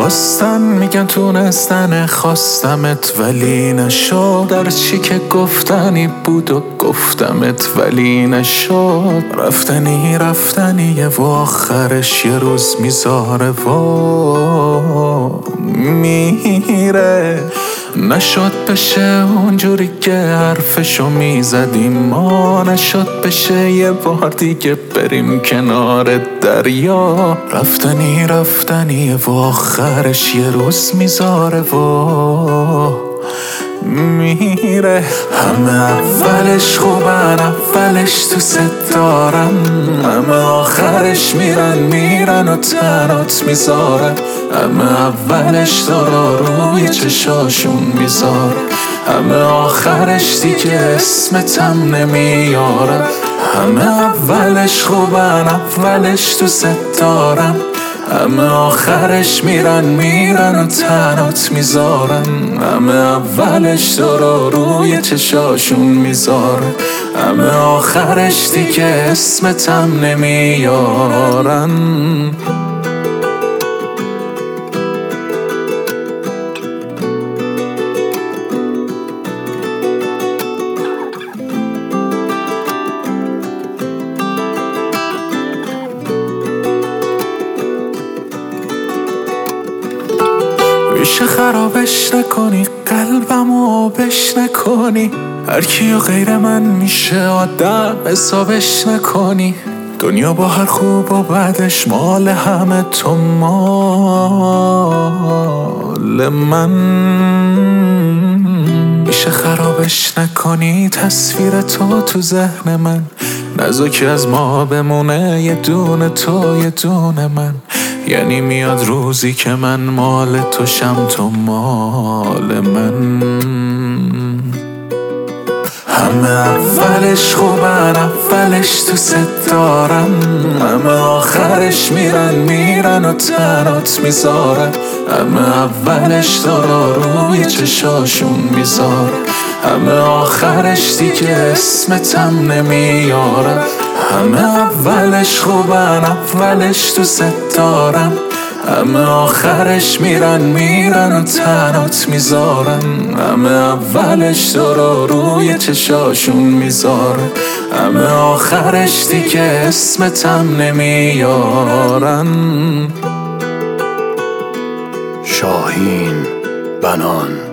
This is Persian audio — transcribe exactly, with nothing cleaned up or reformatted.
خواستن میگن تونستن، خواستمت ولی نشد. در چی که گفتنی بود و گفتمت ولی نشد. رفتنی رفتنیه و آخرش یه روز میذاره و میره. نشد بشه اونجوری که حرفشو میزدیم ما، نشد بشه یه بار دیگه بریم کنار دریا. رفتنی رفتنیه و آخرش یه روز میذاره و میره. همه اولش خوبن، اولش تو ست دارن، همه آخرش میرن میرن و تنات میذارن. همه اولش دارا روی چشاشون میذاره، همه آخرش دیگه اسمتم نمیارن. همه اولش خوبن، اولش تو ست دارن، همه آخرش میرن میرن و تنات میذارن. همه اولش دارا روی چشاشون میذاره، همه آخرش دیگه اسمتم نمیارن. میشه خرابش نکنی، قلبمو آبش نکنی، هر کیو غیر من میشه آدم حسابش نکنی. دنیا با هر خوب و بعدش مال همه، تو مال من. میشه خرابش نکنی تصویر تو تو ذهن من، نذار که از ما بمونه یه دونه تو یه دونه من. یعنی میاد روزی که من مال تو شم، تو مال من. همه اولش خوبن، اولش تو ست دارن، همه آخرش میرن میرن و تنات میذارن. همه اولش دارا روی چشاشون میذاره، همه آخرش دیگه اسمتم نمیارن. همه اولش خوبن، اولش تو ست دارن، همه آخرش میرن میرن و تنات میذارن. همه اولش دارا روی چشاشون میذاره، همه آخرش دیگه اسمتم نمیارن. شاهین بنان.